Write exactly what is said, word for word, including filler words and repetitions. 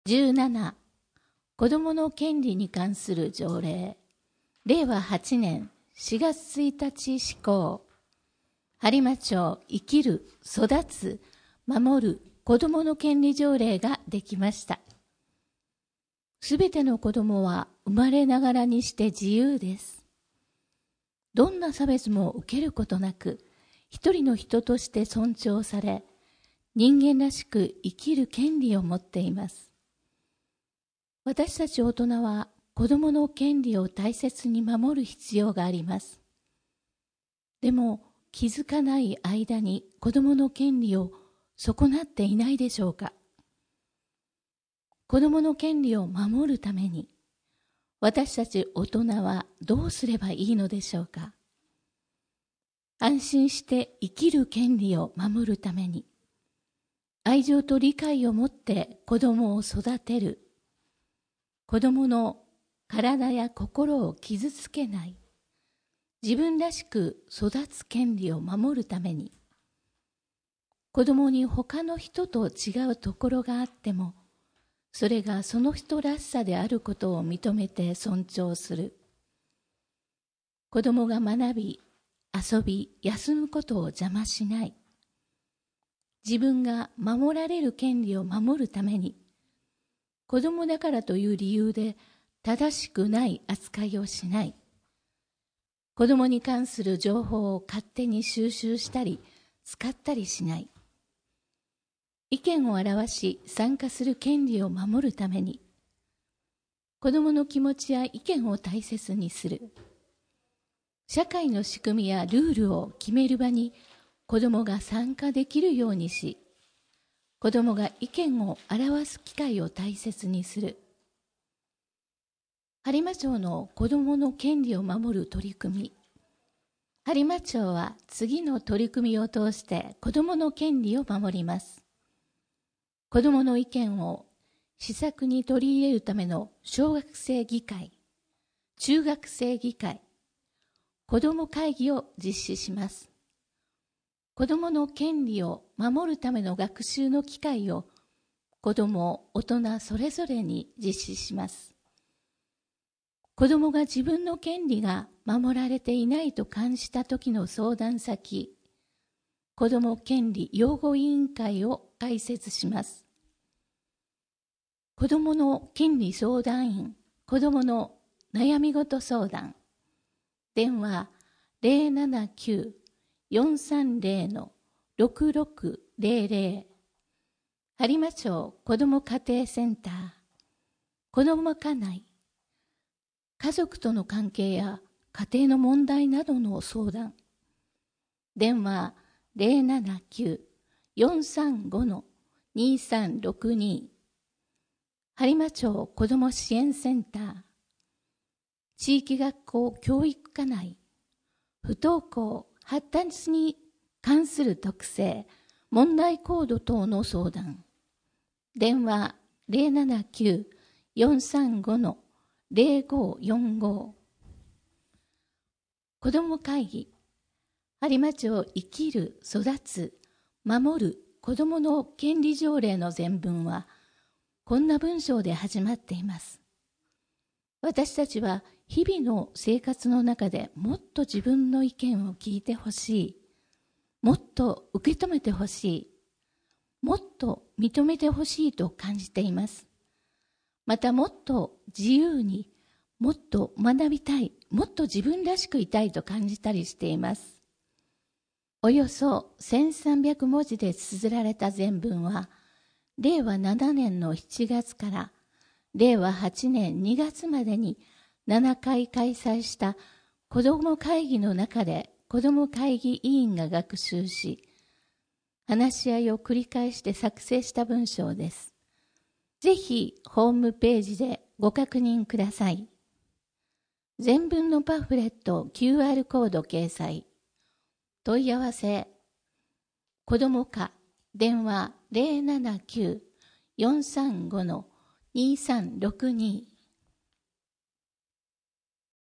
じゅうなな、子どもの権利に関する条例。れいわはちねんしがつついたち施行。播磨町生きる、育つ、守る子どもの権利条例ができました。すべての子どもは生まれながらにして自由です。どんな差別も受けることなく、一人の人として尊重され、人間らしく生きる権利を持っています。私たち大人は子どもの権利を大切に守る必要があります。でも気づかない間に子どもの権利を損なっていないでしょうか。子どもの権利を守るために私たち大人はどうすればいいのでしょうか。安心して生きる権利を守るために愛情と理解を持って子どもを育てる。子どもの体や心を傷つけない。自分らしく育つ権利を守るために、子どもに他の人と違うところがあっても、それがその人らしさであることを認めて尊重する。子どもが学び、遊び、休むことを邪魔しない。自分が守られる権利を守るために、子どもだからという理由で正しくない扱いをしない。子どもに関する情報を勝手に収集したり使ったりしない。意見を表し参加する権利を守るために、子どもの気持ちや意見を大切にする。社会の仕組みやルールを決める場に子どもが参加できるようにし、子どもが意見を表す機会を大切にする。播磨町の子どもの権利を守る取り組み。播磨町は次の取り組みを通して子どもの権利を守ります。子どもの意見を施策に取り入れるための小学生議会、中学生議会、子ども会議を実施します。子どもの権利を守るための学習の機会を子ども、大人それぞれに実施します。子どもが自分の権利が守られていないと感じたときの相談先、子ども権利擁護委員会を開設します。子どもの権利相談員、子どもの悩み事相談、電話ゼロななきゅう よんさんゼロ ろくろくゼロゼロ、播磨町子ども家庭センター、子ども課内、家族との関係や家庭の問題などの相談、電話ゼロななきゅう よんさんご にさんろくに、播磨町子ども支援センター、地域学校教育課内、不登校発達に関する特性、問題行動等の相談、電話ゼロななきゅう よんさんご ゼロごよんご、子ども会議、播磨町生きる、育つ、守る子どもの権利条例の全文は、こんな文章で始まっています。私たちは日々の生活の中でもっと自分の意見を聞いてほしい。もっと受け止めてほしい。もっと認めてほしいと感じています。またもっと自由に、もっと学びたい、もっと自分らしくいたいと感じたりしています。およそせんさんびゃくもじで綴られた全文は、れいわななねんのしちがつかられいわはちねんにがつまでにななかい開催した子ども会議の中で子ども会議委員が学習し、話し合いを繰り返して作成した文章です。ぜひホームページでご確認ください。全文のパンフレット キューアール コード掲載。問い合わせ、子ども課、電話ゼロななきゅう よんさんご にさんろくに